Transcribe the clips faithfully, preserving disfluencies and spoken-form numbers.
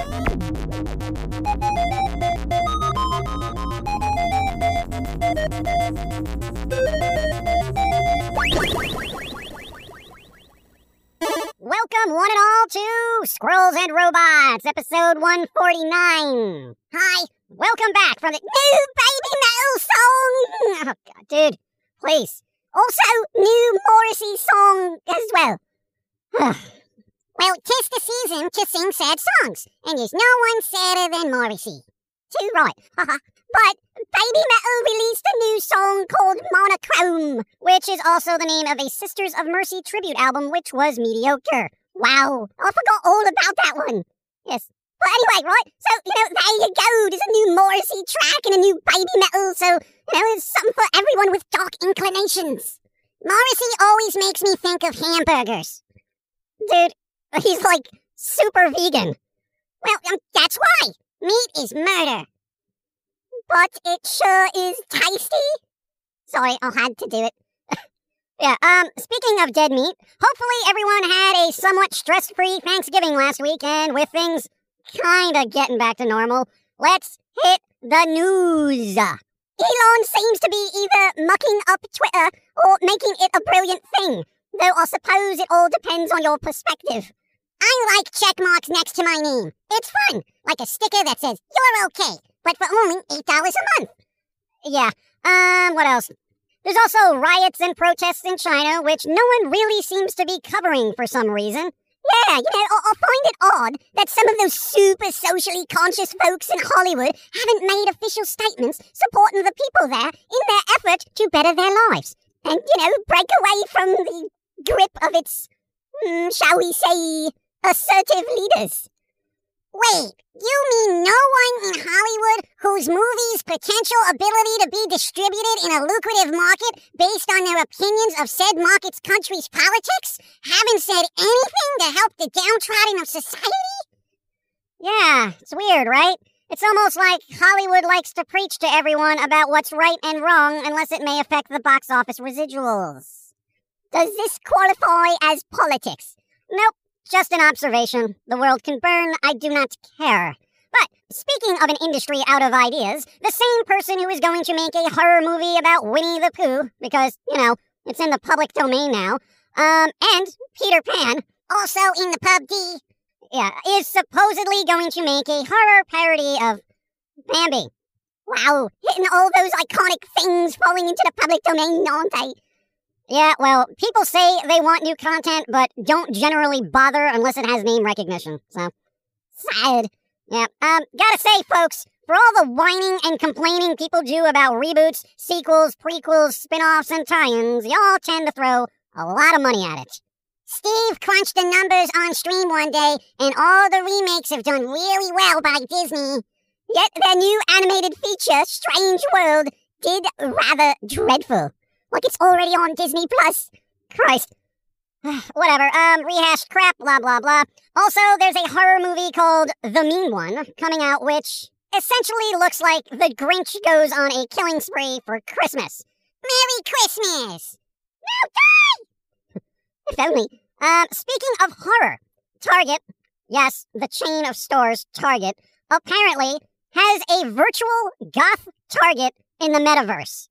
Welcome, one and all, to Squirrels and Robots, episode one forty-nine. Hi, welcome back from the new Baby Metal song. Oh, God, dude, please. Also, new Morrissey song as well. Well, 'tis the season to sing sad songs, and there's no one sadder than Morrissey. Too right. But Baby Metal released a new song called Monochrome, which is also the name of a Sisters of Mercy tribute album, which was mediocre. Wow, I forgot all about that one. Yes. But anyway, right, so, you know, there you go. There's a new Morrissey track and a new Baby Metal, so, you know, there's something for everyone with dark inclinations. Morrissey always makes me think of hamburgers. Dude, he's like super vegan. Well, um, that's why. Meat is murder. But it sure is tasty. Sorry, I had to do it. Yeah, um, speaking of dead meat, hopefully everyone had a somewhat stress-free Thanksgiving last week, and with things kinda getting back to normal, let's hit the news. Elon seems to be either mucking up Twitter or making it a brilliant thing, though I suppose it all depends on your perspective. I like check marks next to my name. It's fun, like a sticker that says, "You're okay," but for only eight dollars a month. Yeah, um, what else? There's also riots and protests in China, which no one really seems to be covering for some reason. Yeah, you know, I, I find it odd that some of those super socially conscious folks in Hollywood haven't made official statements supporting the people there in their effort to better their lives. And, you know, break away from the grip of its, mm, shall we say, assertive leaders. Wait, you mean no one in Hollywood whose movie's potential ability to be distributed in a lucrative market based on their opinions of said market's country's politics haven't said anything to help the downtrodden of society? Yeah, it's weird, right? It's almost like Hollywood likes to preach to everyone about what's right and wrong unless it may affect the box office residuals. Does this qualify as politics? Nope. Just an observation. The world can burn. I do not care. But speaking of an industry out of ideas, the same person who is going to make a horror movie about Winnie the Pooh, because, you know, it's in the public domain now, um, and Peter Pan, also in the pub D, yeah, is supposedly going to make a horror parody of Bambi. Wow, hitting all those iconic things falling into the public domain, aren't they? Yeah, well, people say they want new content, but don't generally bother unless it has name recognition, so, sad. Yeah, um, gotta say, folks, for all the whining and complaining people do about reboots, sequels, prequels, spin-offs, and tie-ins, y'all tend to throw a lot of money at it. Steve crunched the numbers on stream one day, and all the remakes have done really well by Disney. Yet their new animated feature, Strange World, did rather dreadful. Like it's already on Disney Plus. Christ. Whatever, um, rehashed crap, blah, blah, blah. Also, there's a horror movie called The Mean One coming out, which essentially looks like the Grinch goes on a killing spree for Christmas. Merry Christmas! No, die! If only. Um, speaking of horror, Target, yes, the chain of stores, Target, apparently has a virtual goth Target in the metaverse.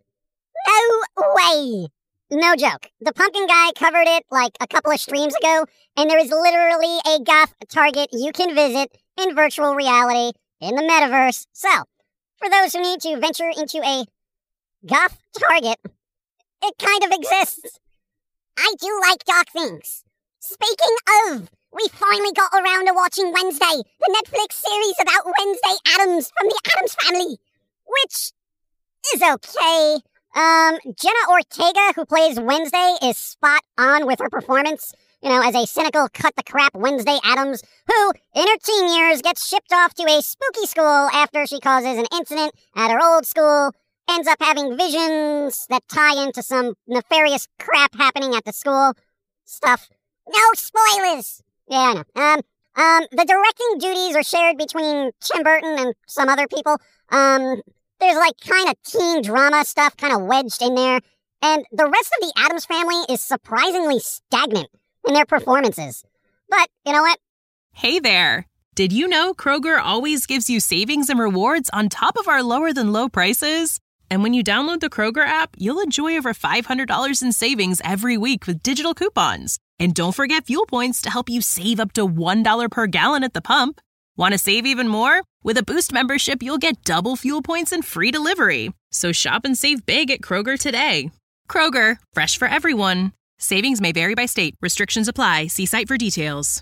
No way! No joke. The Pumpkin Guy covered it like a couple of streams ago, and there is literally a goth Target you can visit in virtual reality in the metaverse. So, for those who need to venture into a goth Target, it kind of exists. I do like dark things. Speaking of, we finally got around to watching Wednesday, the Netflix series about Wednesday Addams from the Addams Family, which is okay. Um, Jenna Ortega, who plays Wednesday, is spot on with her performance, you know, as a cynical cut-the-crap Wednesday Addams, who, in her teen years, gets shipped off to a spooky school after she causes an incident at her old school, ends up having visions that tie into some nefarious crap happening at the school. Stuff. No spoilers! Yeah, I know. Um, um, the directing duties are shared between Tim Burton and some other people. Um... There's like kind of teen drama stuff kind of wedged in there, and the rest of the Addams Family is surprisingly stagnant in their performances. But, you know what? Hey there. Did you know Kroger always gives you savings and rewards on top of our lower-than-low prices? And when you download the Kroger app, you'll enjoy over five hundred dollars in savings every week with digital coupons. And don't forget fuel points to help you save up to one dollar per gallon at the pump. Want to save even more? With a Boost membership, you'll get double fuel points and free delivery. So shop and save big at Kroger today. Kroger, fresh for everyone. Savings may vary by state. Restrictions apply. See site for details.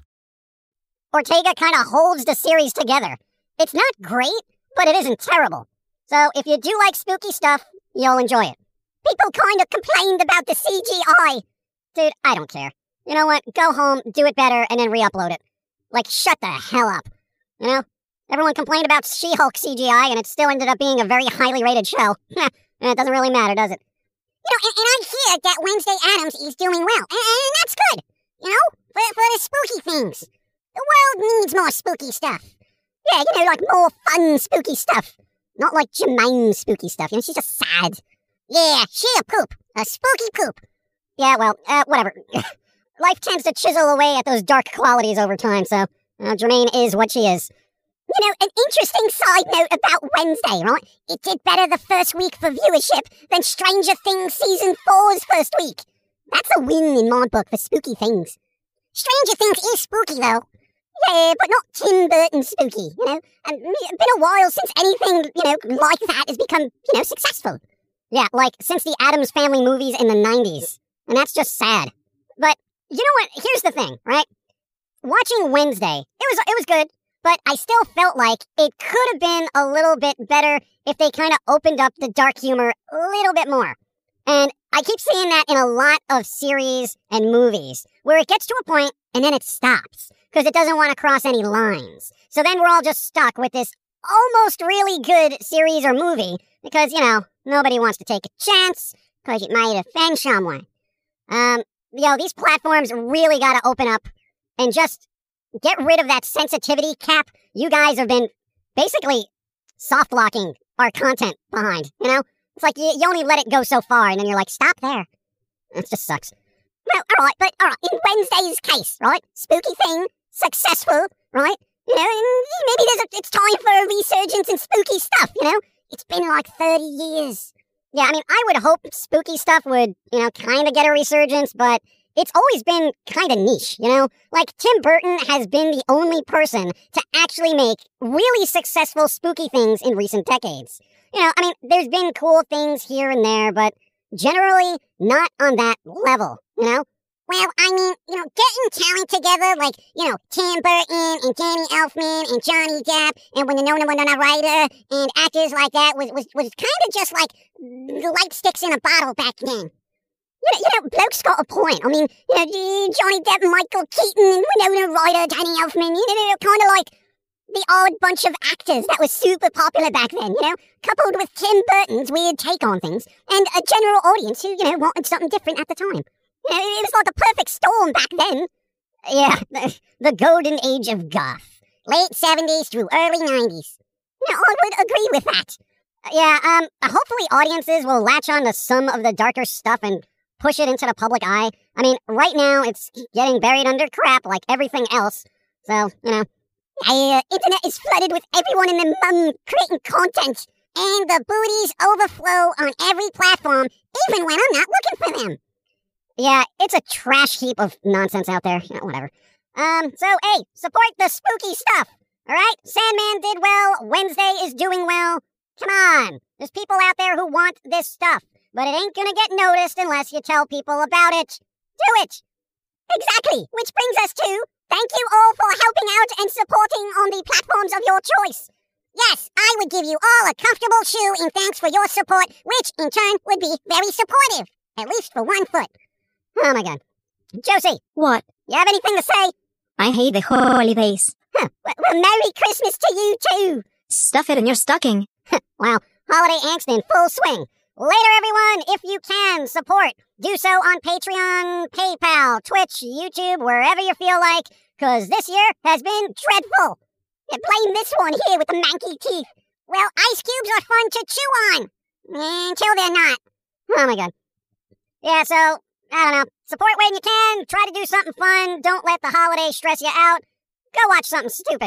Ortega kind of holds the series together. It's not great, but it isn't terrible. So if you do like spooky stuff, you'll enjoy it. People kind of complained about the C G I. Dude, I don't care. You know what? Go home, do it better, and then re-upload it. Like, shut the hell up. You know? Everyone complained about She-Hulk C G I, and it still ended up being a very highly rated show. And it doesn't really matter, does it? You know, and, and I hear that Wednesday Addams is doing well, and, and that's good. You know? For, for the spooky things. The world needs more spooky stuff. Yeah, you know, like more fun spooky stuff. Not like Jermaine's spooky stuff. You know, she's just sad. Yeah, she a poop. A spooky poop. Yeah, well, uh, whatever. Life tends to chisel away at those dark qualities over time, so uh, Jermaine is what she is. You know, an interesting side note about Wednesday, right? It did better the first week for viewership than Stranger Things Season four's first week. That's a win in my book for spooky things. Stranger Things is spooky, though. Yeah, but not Tim Burton spooky, you know? And it's been a while since anything, you know, like that has become, you know, successful. Yeah, like since the Addams Family movies in the nineties. And that's just sad. But, you know what? Here's the thing, right? Watching Wednesday, it was it was good, but I still felt like it could have been a little bit better if they kind of opened up the dark humor a little bit more. And I keep seeing that in a lot of series and movies, where it gets to a point and then it stops. Because it doesn't want to cross any lines. So then we're all just stuck with this almost really good series or movie because, you know, nobody wants to take a chance because it might offend someone. Um, you know, these platforms really got to open up and just get rid of that sensitivity cap you guys have been basically soft-locking our content behind, you know? It's like you, you only let it go so far and then you're like, stop there. That just sucks. Well, all right, but all right, in Wednesday's case, right? Spooky thing. Successful, right? You know, and maybe there's a, it's time for a resurgence in spooky stuff, you know? It's been like thirty years. Yeah, I mean, I would hope spooky stuff would, you know, kind of get a resurgence, but it's always been kind of niche, you know? Like, Tim Burton has been the only person to actually make really successful spooky things in recent decades. You know, I mean, there's been cool things here and there, but generally not on that level, you know? Well, I mean, you know, getting talent together like, you know, Tim Burton and Danny Elfman and Johnny Depp and Winona Winona Ryder and actors like that was was, was kind of just like light sticks in a bottle back then. You know, you know, bloke's got a point. I mean, you know, Johnny Depp, Michael Keaton and Winona Ryder, Danny Elfman, you know, they're kind of like the odd bunch of actors that was super popular back then, you know, coupled with Tim Burton's weird take on things and a general audience who, you know, wanted something different at the time. You know, it was like a perfect storm back then. Yeah, the, the golden age of goth. Late seventies through early nineties. You know, I would agree with that. Yeah, um, hopefully audiences will latch on to some of the darker stuff and push it into the public eye. I mean, right now it's getting buried under crap like everything else. So, you know, the uh, internet is flooded with everyone and their mum creating content. And the booties overflow on every platform, even when I'm not looking for them. Yeah, it's a trash heap of nonsense out there. You know, whatever. Um, so, hey, support the spooky stuff, alright? Sandman did well, Wednesday is doing well. Come on, there's people out there who want this stuff, but it ain't gonna get noticed unless you tell people about it. Do it! Exactly, which brings us to, thank you all for helping out and supporting on the platforms of your choice. Yes, I would give you all a comfortable shoe in thanks for your support, which in turn would be very supportive, at least for one foot. Oh my god. Josie. What? You have anything to say? I hate the holidays. Huh. Well, Merry Christmas to you too. Stuff it in your stocking. Wow, holiday angst in full swing. Later, everyone, if you can, support. Do so on Patreon, PayPal, Twitch, YouTube, wherever you feel like, because this year has been dreadful. You blame this one here with the manky teeth. Well, ice cubes are fun to chew on. Until they're not. Oh my god. Yeah, so, I don't know. Support when you can. Try to do something fun. Don't let the holidays stress you out. Go watch something stupid.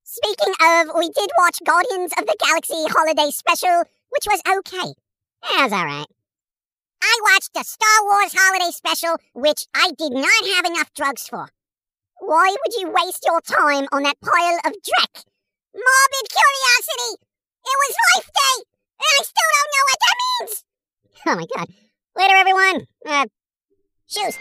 Speaking of, we did watch Guardians of the Galaxy Holiday Special, which was okay. Yeah, it was alright. I watched the Star Wars Holiday Special, which I did not have enough drugs for. Why would you waste your time on that pile of dreck? Morbid curiosity! It was Life Day, and I still don't know what that means! Oh my god. Later, everyone. Uh, shoes.